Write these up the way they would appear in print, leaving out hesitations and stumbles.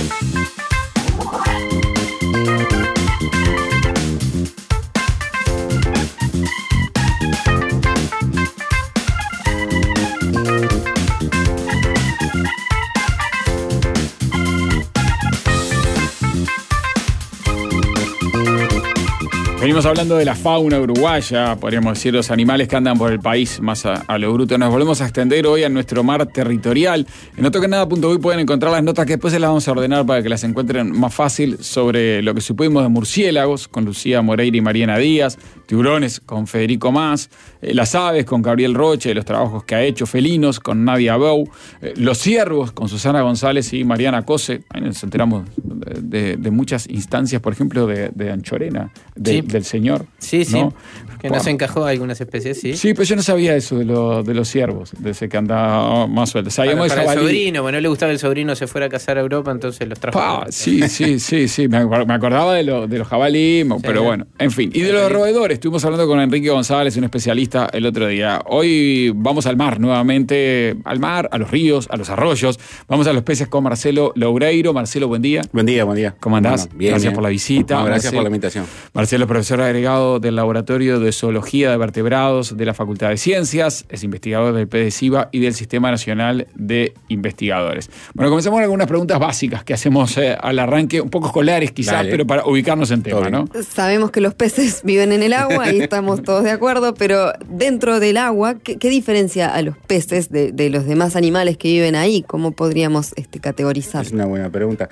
Venimos hablando de la fauna uruguaya, podríamos decir, los animales que andan por el país más a lo bruto. Nos volvemos a extender hoy a nuestro mar territorial. En notoquenada.uy pueden encontrar las notas que después se las vamos a ordenar para que las encuentren más fácil sobre lo que supimos de murciélagos con Lucía Moreira y Mariana Díaz, tiburones con Federico Más, las aves con Gabriel Roche, los trabajos que ha hecho, felinos con Nadia Bou, los ciervos con Susana González y Mariana Cose. Ahí nos enteramos de muchas instancias, por ejemplo, de Anchorena, del señor. Sí, ¿no? sí. Que no se encajó algunas especies, sí. Sí, pero yo no sabía eso de los ciervos, de ese que andaba más suelto. Sabíamos para el sobrino, bueno, no le gustaba el sobrino, se fuera a cazar a Europa, entonces los trajo. Sí. Me acordaba de los jabalí, sí, pero bueno, en fin. Y de los roedores, estuvimos hablando con Enrique González, un especialista, el otro día. Hoy vamos al mar nuevamente, al mar, a los ríos, a los arroyos. Vamos a los peces con Marcelo Loureiro. Marcelo, buen día. Buen día. ¿Cómo andás? Bueno, bien, gracias bien por la visita. No, gracias por la invitación. Marcelo es profesor agregado del Laboratorio de Zoología de Vertebrados de la Facultad de Ciencias, es investigador del PDCIVA y del Sistema Nacional de Investigadores. Bueno, comenzamos con algunas preguntas básicas que hacemos al arranque, un poco escolares quizás, Dale. pero para ubicarnos en tema, ¿no? Sabemos que los peces viven en el agua, ahí estamos todos de acuerdo, pero dentro del agua, ¿qué diferencia a los peces de los demás animales que viven ahí? ¿Cómo podríamos categorizar? Es una buena pregunta.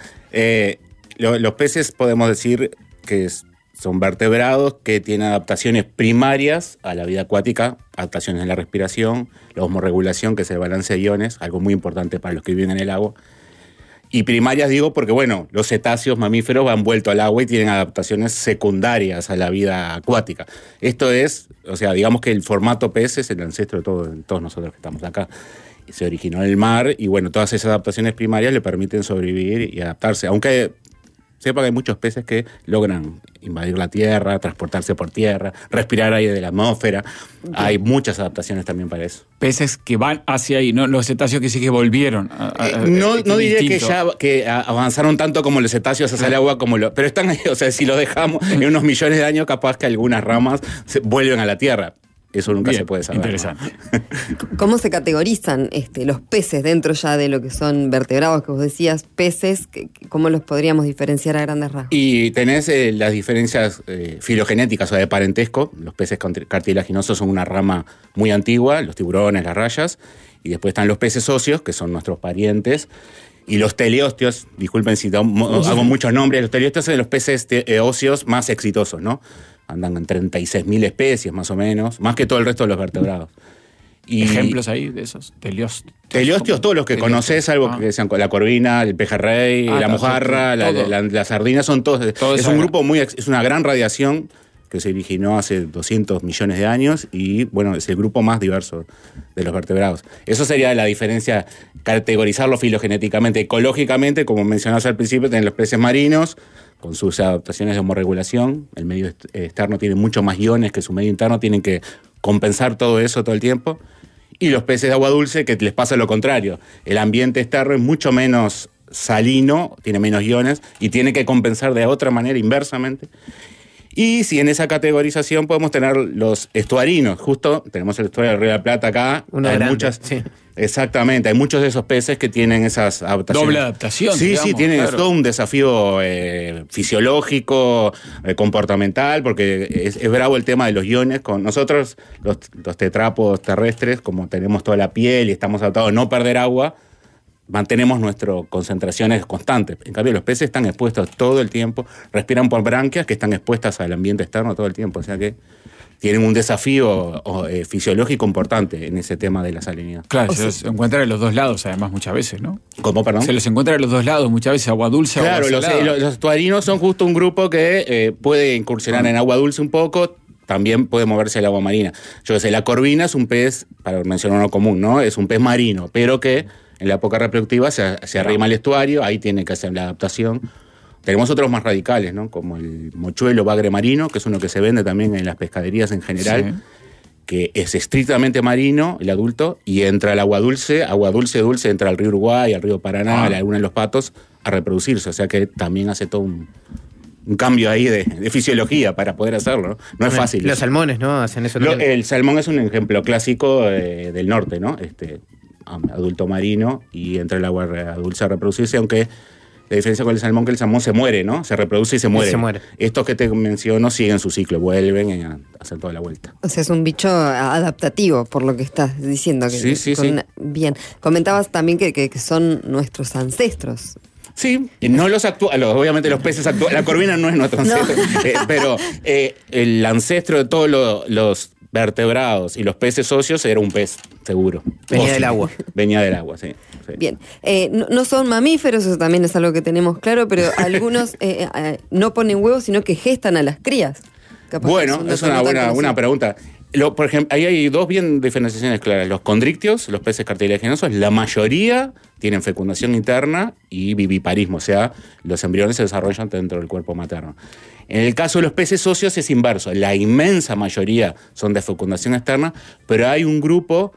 Los peces podemos decir que son vertebrados que tienen adaptaciones primarias a la vida acuática, adaptaciones en la respiración, la osmorregulación, que es el balance de iones, algo muy importante para los que viven en el agua. Y primarias digo porque, bueno, los cetáceos mamíferos van vueltos al agua y tienen adaptaciones secundarias a la vida acuática. Esto es, o sea, digamos que el formato pez es el ancestro de todos nosotros que estamos acá. Se originó en el mar y, bueno, todas esas adaptaciones primarias le permiten sobrevivir y adaptarse, aunque sepa que hay muchos peces que logran invadir la tierra, transportarse por tierra, respirar aire de la atmósfera. Hay muchas adaptaciones también para eso. Peces que van hacia ahí, ¿no? Los cetáceos que sí que volvieron. No diré que avanzaron tanto como los cetáceos hacia el agua, pero están ahí. O sea, si los dejamos en unos millones de años, capaz que algunas ramas vuelven a la tierra. Eso nunca se puede saber. Interesante. ¿No? ¿Cómo se categorizan los peces dentro ya de lo que son vertebrados, que vos decías, peces? ¿Cómo los podríamos diferenciar a grandes rasgos? Y tenés las diferencias filogenéticas, o sea, de parentesco. Los peces cartilaginosos son una rama muy antigua, los tiburones, las rayas. Y después están los peces óseos, que son nuestros parientes. Y los teleosteos, disculpen si hago muchos nombres, los teleosteos son los peces óseos más exitosos, ¿no? Andan en 36.000 especies más o menos, más que todo el resto de los vertebrados. Y ¿ejemplos ahí de esos teleosteos? Teleosteos, todos los que conocés, salvo que sean la corvina, el pejerrey, la mojarra, la sardina, son todos. Es un grupo es una gran radiación que se originó hace 200 millones de años y, bueno, es el grupo más diverso de los vertebrados. Eso sería la diferencia, categorizarlo filogenéticamente. Ecológicamente, como mencionabas al principio, tienen los peces marinos, con sus adaptaciones de homorregulación. El medio externo tiene mucho más iones que su medio interno, tienen que compensar todo eso todo el tiempo. Y los peces de agua dulce, que les pasa lo contrario. El ambiente externo es mucho menos salino, tiene menos iones, y tiene que compensar de otra manera, inversamente. Y si en esa categorización podemos tener los estuarinos, justo tenemos el estuario del Río de la Plata acá. Sí. Exactamente, hay muchos de esos peces que tienen esas adaptaciones. Doble adaptación. Sí, digamos, tienen claro. todo un desafío fisiológico, comportamental, porque es bravo el tema de los iones. Con nosotros, los tetrápodos terrestres, como tenemos toda la piel y estamos adaptados a no perder agua, mantenemos nuestras concentraciones constantes. En cambio, los peces están expuestos todo el tiempo, respiran por branquias que están expuestas al ambiente externo todo el tiempo, o sea que tienen un desafío fisiológico importante en ese tema de la salinidad. Claro, se los encuentran en los dos lados, además, muchas veces, ¿no? ¿Cómo, perdón? Se los encuentra en los dos lados, muchas veces agua dulce, claro, agua salada. Los estuarinos son justo un grupo que puede incursionar en agua dulce un poco, también puede moverse el agua marina. Yo sé, la corvina es un pez, para mencionar uno común, ¿no? Es un pez marino, pero que en la época reproductiva se arrima al estuario, ahí tiene que hacer la adaptación. Tenemos otros más radicales, ¿no? Como el mochuelo bagre marino, que es uno que se vende también en las pescaderías en general, sí, que es estrictamente marino, el adulto, y entra al agua dulce, dulce, entra al río Uruguay, al río Paraná, a la laguna de los Patos, a reproducirse, o sea que también hace todo un cambio ahí de fisiología para poder hacerlo, ¿no? No es fácil. Los salmones, ¿no? Hacen eso también. El salmón es un ejemplo clásico del norte, ¿no? Adulto marino y entra el agua dulce a reproducirse, aunque la diferencia con el salmón que el salmón se muere, ¿no? Se reproduce y se muere. Estos que te menciono siguen su ciclo, vuelven a hacer toda la vuelta. O sea, es un bicho adaptativo, por lo que estás diciendo. Sí. Bien. Comentabas también que son nuestros ancestros. Sí, no los actuales, obviamente los peces actuales, la corvina no es nuestro ancestro, pero el ancestro de todos los vertebrados y los peces óseos era un pez, seguro. Venía del agua. Venía del agua, sí. Bien, no son mamíferos, eso también es algo que tenemos claro, pero algunos no ponen huevos, sino que gestan a las crías. Bueno, es una buena pregunta. Por ejemplo, ahí hay dos diferenciaciones claras. Los condrictios, los peces cartilaginosos, la mayoría tienen fecundación interna y viviparismo, o sea, los embriones se desarrollan dentro del cuerpo materno. En el caso de los peces óseos es inverso. La inmensa mayoría son de fecundación externa, pero hay un grupo,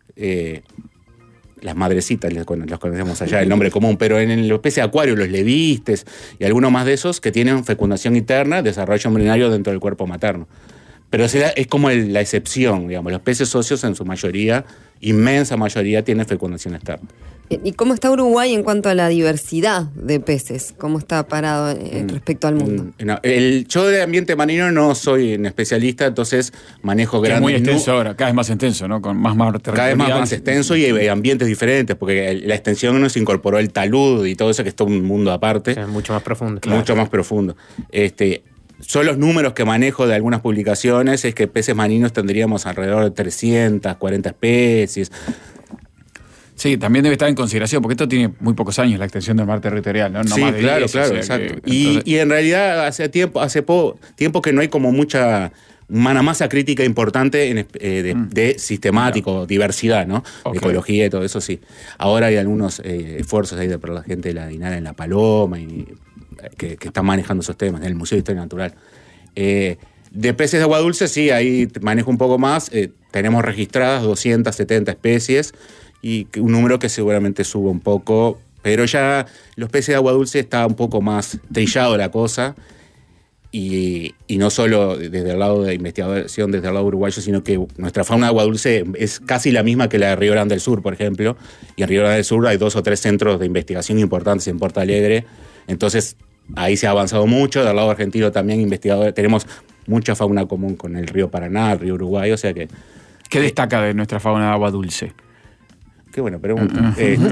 las madrecitas, los conocemos allá, el nombre común, pero en los peces acuarios, los levistes y algunos más de esos que tienen fecundación interna, desarrollo embrionario dentro del cuerpo materno. Pero es como la excepción, digamos. Los peces óseos en su mayoría, inmensa mayoría, tienen fecundación externa. ¿Y cómo está Uruguay en cuanto a la diversidad de peces? ¿Cómo está parado respecto al mundo? Yo de ambiente marino no soy un especialista, entonces manejo grandes... Es muy extenso ahora, cada vez más extenso, ¿no? Con más territorial. Cada vez más extenso y ambientes diferentes, porque la extensión nos incorporó el talud y todo eso, que es todo un mundo aparte. O sea, mucho más profundo. Mucho más profundo. Son los números que manejo de algunas publicaciones, es que peces marinos tendríamos alrededor de 340 especies. Sí, también debe estar en consideración, porque esto tiene muy pocos años, la extensión del mar territorial, ¿no? Sí, más de claro, 10, claro, exacto. Y en realidad hace tiempo que no hay como una masa crítica importante de sistemático, diversidad, ¿no? Okay. Ecología y todo eso, sí. Ahora hay algunos esfuerzos ahí por la gente de la DINAR en La Paloma y que están manejando esos temas, en el Museo de Historia Natural. De peces de agua dulce, sí, ahí manejo un poco más. Tenemos registradas 270 especies y un número que seguramente sube un poco, pero ya los peces de agua dulce está un poco más trillado la cosa. Y no solo desde el lado de investigación, desde el lado uruguayo, sino que nuestra fauna de agua dulce es casi la misma que la de Río Grande del Sur, por ejemplo. Y en Río Grande del Sur hay 2 o 3 centros de investigación importantes en Porto Alegre. Entonces, ahí se ha avanzado mucho. Del lado argentino también investigadores. Tenemos mucha fauna común con el río Paraná, el río Uruguay, o sea que... ¿Qué destaca de nuestra fauna de agua dulce? Qué buena pregunta.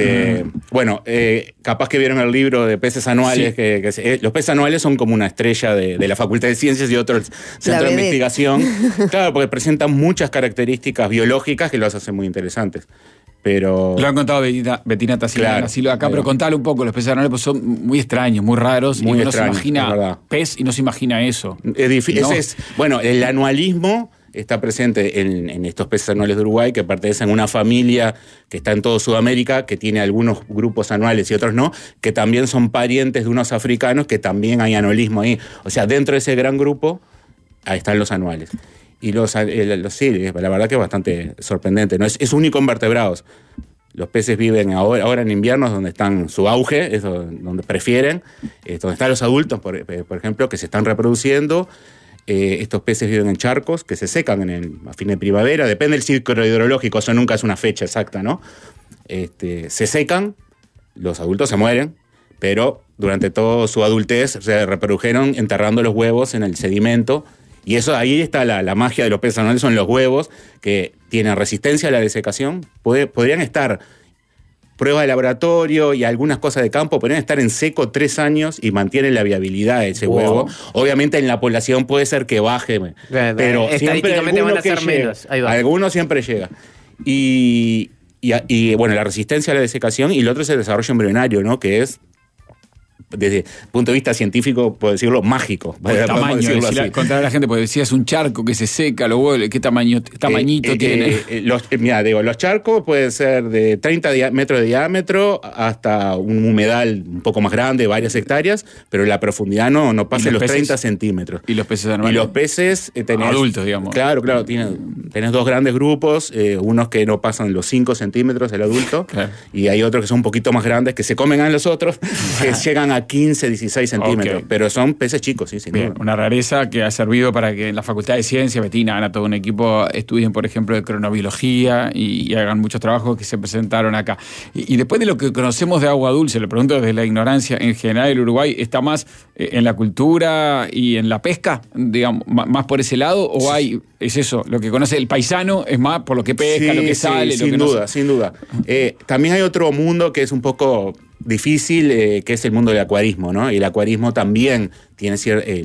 Capaz que vieron el libro de peces anuales. Sí. Los peces anuales son como una estrella de la Facultad de Ciencias y otros centros de investigación. Claro, porque presentan muchas características biológicas que los hacen muy interesantes. Pero... Lo han contado Bettina Tassilo, claro, acá, pero contale un poco, los peces anuales pues son muy extraños, muy raros, muy extraños, no se imagina pez y no se imagina eso. Es difícil. ¿No? El anualismo está presente en estos peces anuales de Uruguay, que pertenecen a una familia que está en toda Sudamérica, que tiene algunos grupos anuales y otros no, que también son parientes de unos africanos, que también hay anualismo ahí. O sea, dentro de ese gran grupo, ahí están los anuales. Y sí, la verdad que es bastante sorprendente, ¿no? Es único en vertebrados. Los peces viven ahora en invierno, donde están su auge, es donde prefieren, donde están los adultos, por ejemplo, que se están reproduciendo. Estos peces viven en charcos que se secan a fin de primavera, depende del ciclo hidrológico, eso nunca es una fecha exacta, ¿no? Se secan, los adultos se mueren, pero durante toda su adultez se reprodujeron enterrando los huevos en el sedimento, y eso ahí está la magia de los peces anuales, son los huevos que tienen resistencia a la desecación, podrían estar... Pruebas de laboratorio y algunas cosas de campo podrían estar en seco 3 años y mantienen la viabilidad de ese huevo. Obviamente en la población puede ser que baje, pero estadísticamente van a ser menos. Algunos siempre llega. Y bueno, la resistencia a la desecación, y el otro es el desarrollo embrionario, ¿no? Que es desde el punto de vista científico, puedo decirlo, mágico. El tamaño, contar a la gente, porque decías un charco que se seca, lo vuelve, ¿qué tamañito tiene? Los charcos pueden ser de 30 metros de diámetro hasta un humedal un poco más grande, varias hectáreas, pero la profundidad no pasa los 30 centímetros. ¿Y los peces anuales? Y los peces tenés... adultos, digamos. Claro, tenés dos grandes grupos, unos que no pasan los 5 centímetros, el adulto, claro. Y hay otros que son un poquito más grandes, que se comen a los otros, que llegan a 15, 16 centímetros, pero son peces chicos, sí, sin duda. Una rareza que ha servido para que en la Facultad de Ciencias, Betina, Ana, todo un equipo, estudien, por ejemplo, de cronobiología y hagan muchos trabajos que se presentaron acá. Y después de lo que conocemos de agua dulce, lo pregunto desde la ignorancia, en general el Uruguay está más en la cultura y en la pesca, digamos, más por ese lado, o hay, es eso, lo que conoce el paisano es más por lo que pesca, lo que sale, lo que no sale. Sin duda. También hay otro mundo que es un poco difícil, que es el mundo del acuarismo, ¿no? Y el acuarismo también tiene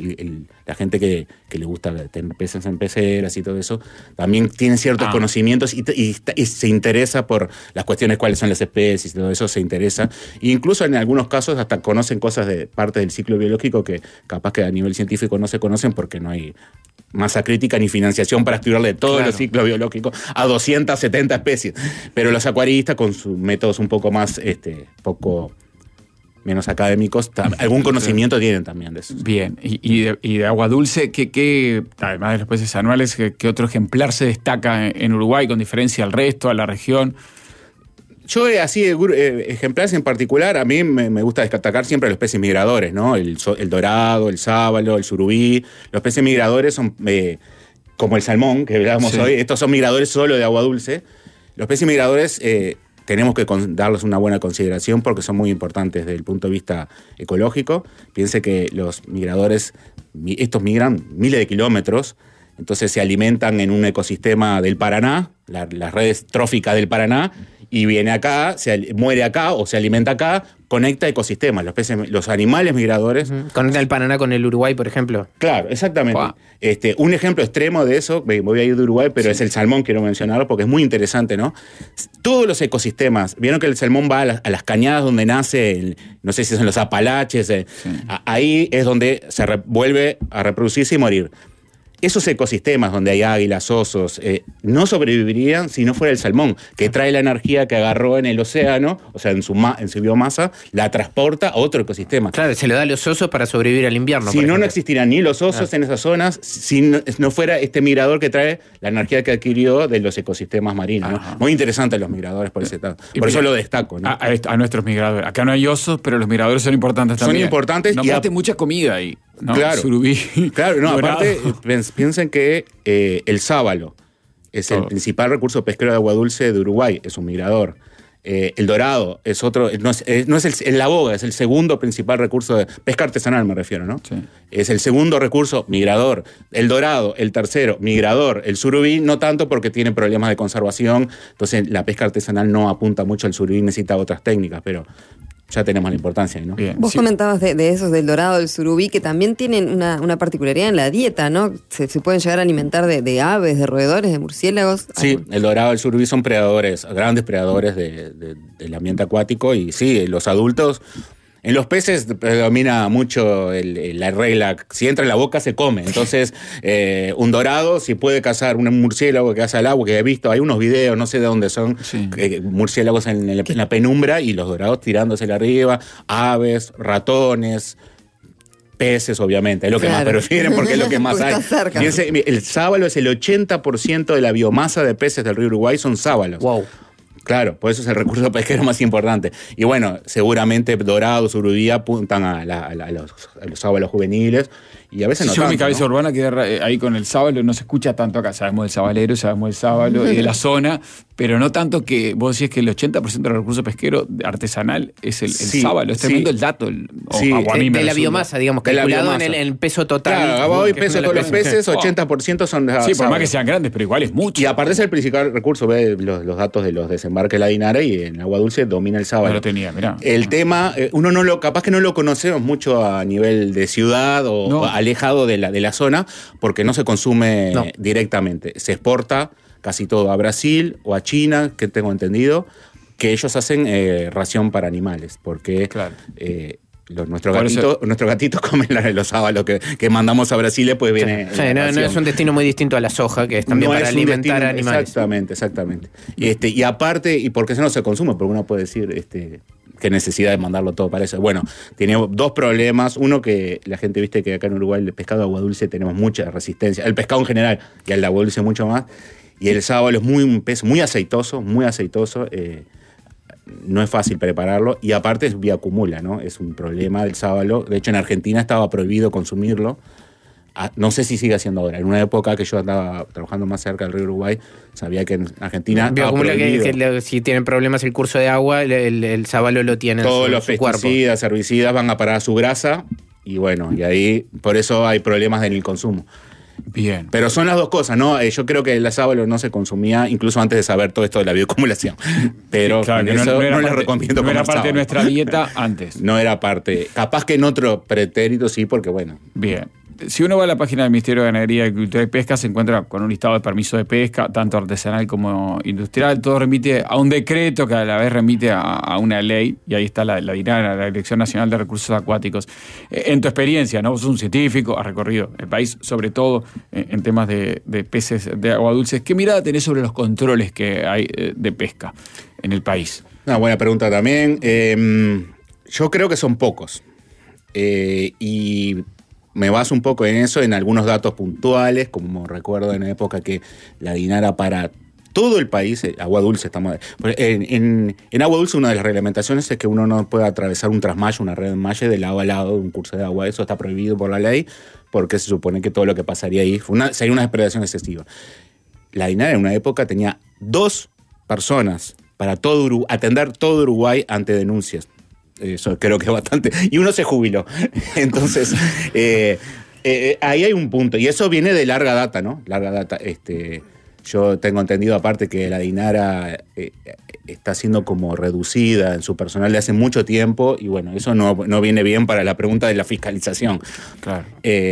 la gente que le gusta tener peces en peceras y todo eso, también tiene ciertos conocimientos y se interesa por las cuestiones, cuáles son las especies y todo eso, se interesa. E incluso en algunos casos hasta conocen cosas de parte del ciclo biológico que capaz que a nivel científico no se conocen porque no hay masa crítica ni financiación para estudiarle todo el ciclo biológico a 270 especies. Pero los acuaristas, con sus métodos un poco más, poco menos académicos, algún conocimiento tienen también de eso. Bien, y de agua dulce, ¿qué además de los peces anuales, qué otro ejemplar se destaca en Uruguay con diferencia al resto, a la región? Yo, así, ejemplares en particular, a mí me gusta destacar siempre los peces migradores, ¿no? El dorado, el sábalo, el surubí. Los peces migradores son como el salmón, que hablábamos hoy. Estos son migradores solo de agua dulce. Los peces migradores tenemos que darles una buena consideración porque son muy importantes desde el punto de vista ecológico. Piense que los migradores, estos migran miles de kilómetros, entonces se alimentan en un ecosistema del Paraná, las redes tróficas del Paraná, y viene acá, muere acá o se alimenta acá, conecta ecosistemas. Los animales migradores... Conecta el Paraná con el Uruguay, por ejemplo. Claro, exactamente. Wow. Un ejemplo extremo de eso, voy a ir de Uruguay, pero es el salmón, quiero mencionarlo, porque es muy interesante, ¿no? Todos los ecosistemas, vieron que el salmón va a las cañadas donde nace, no sé si son los Apalaches, ahí es donde se vuelve a reproducirse y morir. Esos ecosistemas donde hay águilas, osos, no sobrevivirían si no fuera el salmón, que trae la energía que agarró en el océano, o sea, en su biomasa, la transporta a otro ecosistema. Claro, se lo da a los osos para sobrevivir al invierno. Si no existirían ni los osos en esas zonas, si no fuera este migrador que trae la energía que adquirió de los ecosistemas marinos, ¿no? Muy interesantes los migradores por ese lado. Por eso lo destaco, ¿no? A nuestros migradores. Acá no hay osos, pero los migradores son importantes también. Son importantes. Nombraste mucha comida ahí, ¿no? Claro. Surubí. Claro, no, aparte, piensen que el sábalo es el principal recurso pesquero de agua dulce de Uruguay, es un migrador. El dorado es otro, no es la boga, es el segundo principal recurso de pesca artesanal, me refiero, ¿no? Sí. Es el segundo recurso migrador. El dorado, el tercero, migrador. El surubí no tanto porque tiene problemas de conservación, entonces la pesca artesanal no apunta mucho al surubí, necesita otras técnicas, pero ya tenemos la importancia, ¿no? Bien, vos comentabas de esos, del dorado, del surubí, que también tienen una particularidad en la dieta, ¿no? Se pueden llegar a alimentar de aves, de roedores, de murciélagos. Sí, el dorado y el surubí son predadores, grandes predadores del ambiente acuático, y sí, los adultos... En los peces predomina mucho la regla, si entra en la boca se come. Entonces, un dorado, si puede cazar un murciélago que caza al agua, que he visto, hay unos videos, no sé de dónde son, murciélagos en la penumbra y los dorados tirándose arriba, aves, ratones, peces, obviamente, es lo que más prefieren porque es lo que más hay. Fíjense, el sábalo es el 80% de la biomasa de peces del río Uruguay, son sábalos. Wow. Claro, por eso es el recurso pesquero más importante. Y bueno, seguramente dorados, surubí apuntan a los sábalos juveniles. Y a veces no yo tanto, en mi cabeza urbana queda ahí con el sábalo, no se escucha tanto acá. Sabemos del sabalero, sabemos del sábalo y de la zona, pero no tanto que vos decís que el 80% del recurso pesquero artesanal es el sábalo. Es tremendo el dato. De la biomasa, digamos, calculado en el peso total. Claro, hoy peso de todos los peces, 80% son de sí, por más que sean grandes, pero igual es mucho. Y aparte es el principal recurso, ve los datos de los desembarques de la Dinara, y en agua dulce domina el sábalo. No lo tenía, mirá. El tema, capaz que no lo conocemos mucho a nivel de ciudad o alejado de la zona, porque no se consume directamente. Se exporta casi todo a Brasil o a China, que tengo entendido, que ellos hacen ración para animales, porque nuestros gatitos comen los sábalos que mandamos a Brasil, pues viene. Sí, no es un destino muy distinto a la soja, que es también para alimentar animales. Exactamente. Y aparte, ¿y por qué no se consume? Porque uno puede decir qué necesidad de mandarlo todo para eso. Bueno, tiene dos problemas. Uno, que la gente viste que acá en Uruguay el pescado de agua dulce tenemos mucha resistencia. El pescado en general, y el de agua dulce mucho más. Y el sábalo es un pez muy aceitoso. No es fácil prepararlo y aparte es bioacumula, ¿no? Es un problema del sábalo. De hecho, en Argentina estaba prohibido consumirlo. No sé si sigue siendo ahora. En una época que yo andaba trabajando más cerca del río Uruguay, sabía que en Argentina bioacumula, que si tienen problemas el curso de agua, el sábalo lo tiene todos en los su cuerpo. pesticidas, herbicidas van a parar a su grasa y bueno, y ahí por eso hay problemas en el consumo. Bien. Pero son las dos cosas, ¿no? Yo creo que el sábalo no se consumía incluso antes de saber todo esto de la bioacumulación. Pero claro, no les recomiendo no era comer parte de sábalo. nuestra dieta antes. No era parte. Capaz que en otro pretérito sí, porque bueno. Bien. Si uno va a la página del Ministerio de Ganadería, Agricultura y Pesca, se encuentra con un listado de permisos de pesca, tanto artesanal como industrial. Todo remite a un decreto que a la vez remite a una ley, y ahí está la DINARA, la Dirección Nacional de Recursos Acuáticos. En tu experiencia, ¿no? Vos sos un científico, has recorrido el país, sobre todo en temas de peces de agua dulce. ¿Qué mirada tenés sobre los controles que hay de pesca en el país? Una buena pregunta también. Yo creo que son pocos. Y me baso un poco en eso, en algunos datos puntuales, como recuerdo en la época que la DINARA para todo el país, agua dulce, estamos en agua dulce una de las reglamentaciones es que uno no puede atravesar un trasmayo, una red de enmalle de lado a lado de un curso de agua. Eso está prohibido por la ley, porque se supone que todo lo que pasaría ahí sería una depredación excesiva. La DINARA en una época tenía 2 personas para atender todo Uruguay ante denuncias. Eso creo que es bastante. Y uno se jubiló. Entonces, ahí hay un punto. Y eso viene de larga data, ¿no? Larga data. Yo tengo entendido aparte que la DINARA está siendo como reducida en su personal de hace mucho tiempo. Y bueno, eso no viene bien para la pregunta de la fiscalización. Claro.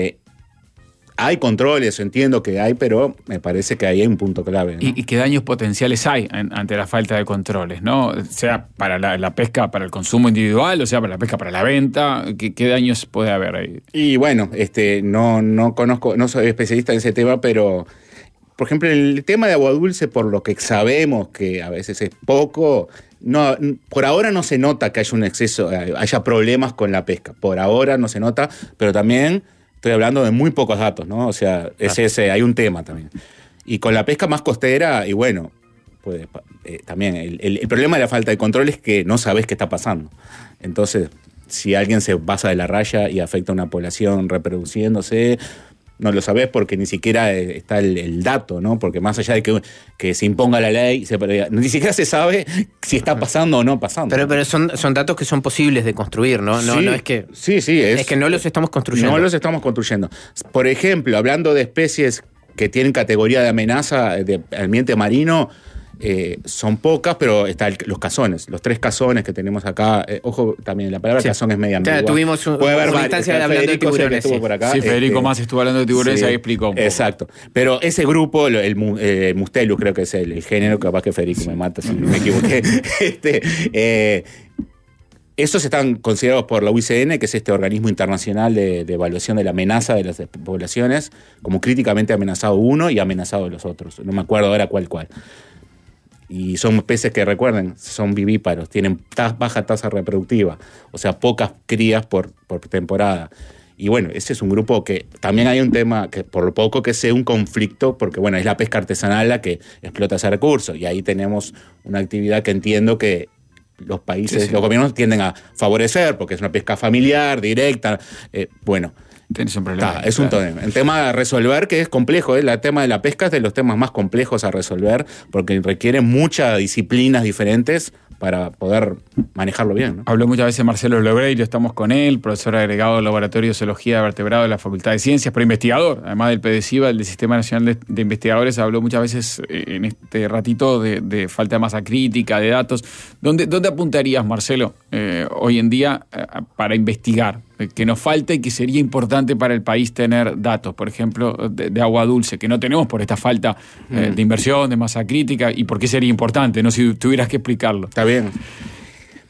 Hay controles, entiendo que hay, pero me parece que ahí hay un punto clave, ¿no? ¿Y qué daños potenciales hay ante la falta de controles, ¿no? Sea para la pesca, para el consumo individual, o sea para la pesca, para la venta. ¿Qué daños puede haber ahí? Y bueno, no conozco, no soy especialista en ese tema, pero por ejemplo, el tema de agua dulce, por lo que sabemos que a veces es poco, por ahora no se nota que haya un exceso, haya problemas con la pesca. Por ahora no se nota, pero también estoy hablando de muy pocos datos, ¿no? O sea, hay un tema también. Y con la pesca más costera, y bueno, pues también el problema de la falta de control es que no sabes qué está pasando. Entonces, si alguien se pasa de la raya y afecta a una población reproduciéndose, no lo sabés porque ni siquiera está el dato, ¿no? Porque más allá de que se imponga la ley, ni siquiera se sabe si está pasando o no pasando. Pero son datos que son posibles de construir, ¿no? Sí, no es que... Sí, es que no los estamos construyendo. No los estamos construyendo. Por ejemplo, hablando de especies que tienen categoría de amenaza de ambiente marino, son pocas, pero están los cazones, los 3 cazones que tenemos acá. Ojo, también la palabra cazón es media ambigua. Tuvimos una instancia hablando de tiburones. Por acá. Sí, Federico más estuvo hablando de tiburones, ahí explicó un poco. Exacto. Pero ese grupo, el Mustelus creo que es el género, capaz que Federico me mata si me equivoqué. Estos están considerados por la UICN, que es este organismo internacional de evaluación de la amenaza de las poblaciones, como críticamente amenazado uno y amenazado los otros. No me acuerdo ahora cuál. Y son peces que, recuerden, son vivíparos, tienen baja tasa reproductiva, o sea, pocas crías por temporada. Y bueno, ese es un grupo que también hay un tema que por lo poco que sea un conflicto, porque bueno, es la pesca artesanal la que explota ese recurso. Y ahí tenemos una actividad que entiendo que los países, los gobiernos tienden a favorecer, porque es una pesca familiar, directa. Bueno, tenés un problema. Es un tema. El tema a resolver, que es complejo, el tema de la pesca es de los temas más complejos a resolver, porque requiere muchas disciplinas diferentes para poder manejarlo bien, ¿no? Habló muchas veces Marcelo Lobreiro, estamos con él, profesor agregado del Laboratorio de Zoología de Vertebrados de la Facultad de Ciencias, pero investigador, además del PDCIVA, del Sistema Nacional de Investigadores. Habló muchas veces en este ratito de falta de masa crítica, de datos. ¿Dónde apuntarías, Marcelo, hoy en día para investigar? Que nos falta y que sería importante para el país tener datos, por ejemplo, de agua dulce, que no tenemos por esta falta de inversión, de masa crítica, y por qué sería importante, no si tuvieras que explicarlo. Está bien.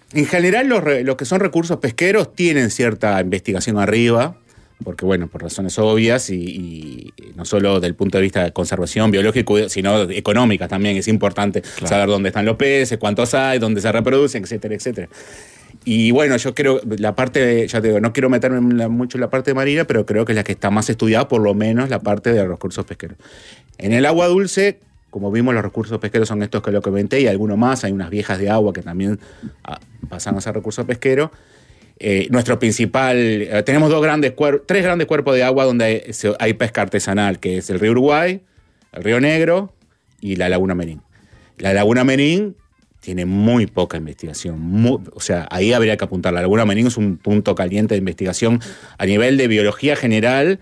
En general, los que son recursos pesqueros tienen cierta investigación arriba, porque, bueno, por razones obvias y no solo del punto de vista de conservación biológico, sino económica también. Es importante saber dónde están los peces, cuántos hay, dónde se reproducen, etcétera, etcétera. Y bueno, yo creo, la parte, ya te digo, no quiero meterme mucho en la parte marina, pero creo que es la que está más estudiada, por lo menos la parte de los recursos pesqueros. En el agua dulce, como vimos, los recursos pesqueros son estos que lo comenté y alguno más. Hay unas viejas de agua que también pasan a ser recursos pesqueros. Nuestro principal... tenemos tres grandes cuerpos de agua donde hay pesca artesanal, que es el río Uruguay, el río Negro y la laguna Merín. La laguna Merín tiene muy poca investigación. O sea, ahí habría que apuntar. La laguna Merín es un punto caliente de investigación a nivel de biología general,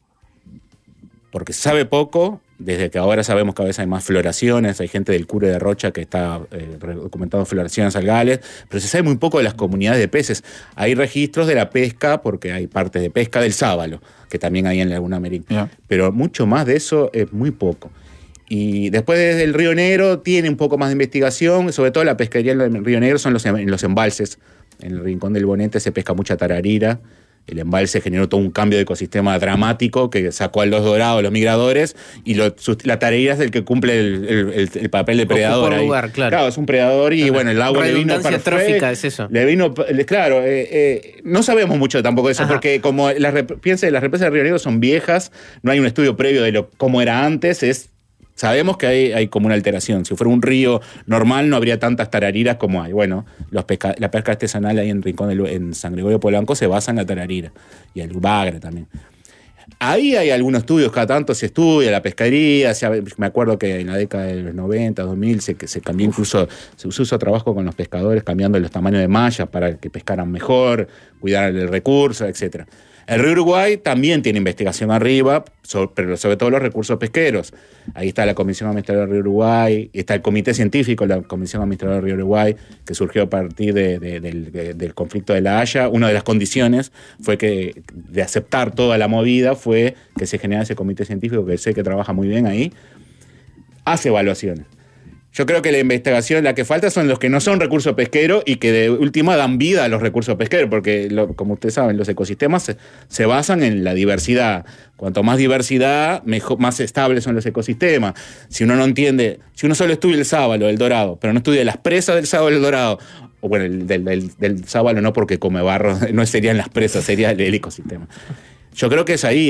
porque se sabe poco. Desde que ahora sabemos que a veces hay más floraciones, hay gente del Cure de Rocha que está documentando floraciones algales, pero se sabe muy poco de las comunidades de peces. Hay registros de la pesca, porque hay partes de pesca del sábalo, que también hay en Laguna Merín. Yeah. Pero mucho más de eso es muy poco. Y después desde el Río Negro tiene un poco más de investigación, sobre todo la pesquería en el Río Negro son los embalses. En el Rincón del Bonete se pesca mucha tararira. El embalse generó todo un cambio de ecosistema dramático que sacó a los dorados, los migradores, y la tararira es el que cumple el papel de predador. Ahí. Lugar, claro, es un predador y bueno, el agua le vino perfecto. Trófica es eso. Le vino, claro, no sabemos mucho tampoco de eso, porque como piensa que las represas del Río Negro son viejas, no hay un estudio previo de cómo era antes, sabemos que hay como una alteración. Si fuera un río normal no habría tantas tarariras como hay. Bueno, la pesca artesanal ahí en Rincón en San Gregorio Polanco se basa en la tararira y el bagre también. Ahí hay algunos estudios, cada tanto se estudia la pesquería. Me acuerdo que en la década de los 90, 2000 se cambió incluso, se usó trabajo con los pescadores cambiando los tamaños de mallas para que pescaran mejor, cuidar el recurso, etcétera. El río Uruguay también tiene investigación arriba, pero sobre todo los recursos pesqueros. Ahí está la Comisión Administradora del Río Uruguay, está el Comité Científico, la Comisión Administradora del Río Uruguay, que surgió a partir del conflicto de La Haya. Una de las condiciones fue que de aceptar toda la movida fue que se generara ese Comité Científico, que sé que trabaja muy bien ahí, hace evaluaciones. Yo creo que la investigación, la que falta son los que no son recursos pesqueros y que de última dan vida a los recursos pesqueros, porque como ustedes saben, los ecosistemas se basan en la diversidad. Cuanto más diversidad, más estables son los ecosistemas. Si uno no entiende, si uno solo estudia el sábalo, el dorado, pero no estudia las presas del sábalo, el dorado, o bueno, del sábalo no porque come barro, no serían las presas, sería el ecosistema. Yo creo que es ahí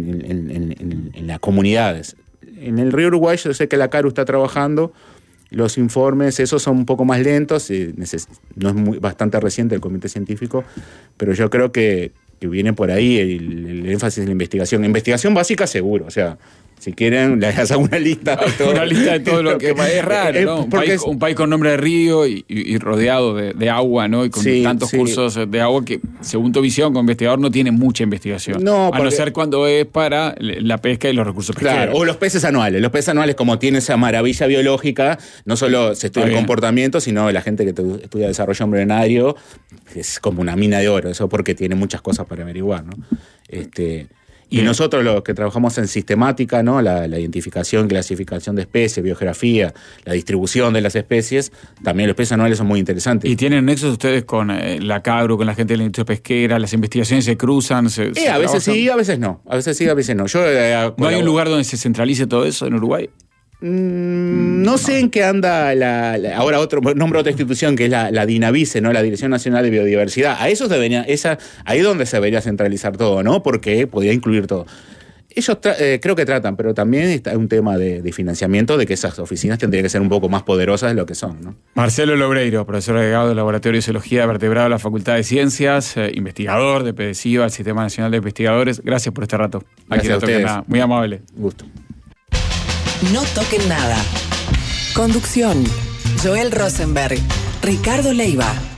en las comunidades. En el río Uruguay yo sé que la CARU está trabajando. Los informes, esos son un poco más lentos, no es bastante reciente el comité científico, pero yo creo que viene por ahí el énfasis en la investigación. La investigación básica seguro, o sea, si quieren, les hago una lista de todo. Una lista de todo lo que es raro, ¿no? Un país con nombre de río y rodeado de agua, ¿no? Y con tantos cursos de agua que, según tu visión como investigador, no tiene mucha investigación. No, a no ser cuando es para la pesca y los recursos pesqueros. Claro, o los peces anuales. Los peces anuales, como tienen esa maravilla biológica, no solo se estudia el comportamiento, sino la gente que estudia desarrollo embrionario, es como una mina de oro, eso porque tiene muchas cosas para averiguar, ¿no? Y nosotros los que trabajamos en sistemática, ¿no? La identificación, clasificación de especies, biogeografía, la distribución de las especies, también los peces anuales son muy interesantes. ¿Y tienen nexos ustedes con la CAGRU, con la gente de la industria pesquera? ¿Las investigaciones se cruzan? A veces sí, a veces no. A veces sí, a veces no. ¿No hay un lugar donde se centralice todo eso en Uruguay? No sé en qué anda ahora nombro otra institución que es la DINAVICE, ¿no? La Dirección Nacional de Biodiversidad. Ahí es donde se debería centralizar todo, ¿no? Porque podría incluir todo. Ellos creo que tratan, pero también está un tema de financiamiento, de que esas oficinas tendrían que ser un poco más poderosas de lo que son, ¿no? Marcelo Lobreiro, profesor agregado del Laboratorio de Zoología de Vertebrado de la Facultad de Ciencias, investigador de PDCIVA, el Sistema Nacional de Investigadores. Gracias por este rato. Gracias a ustedes. Muy amable. Gusto. No toquen nada. Conducción: Joel Rosenberg, Ricardo Leiva.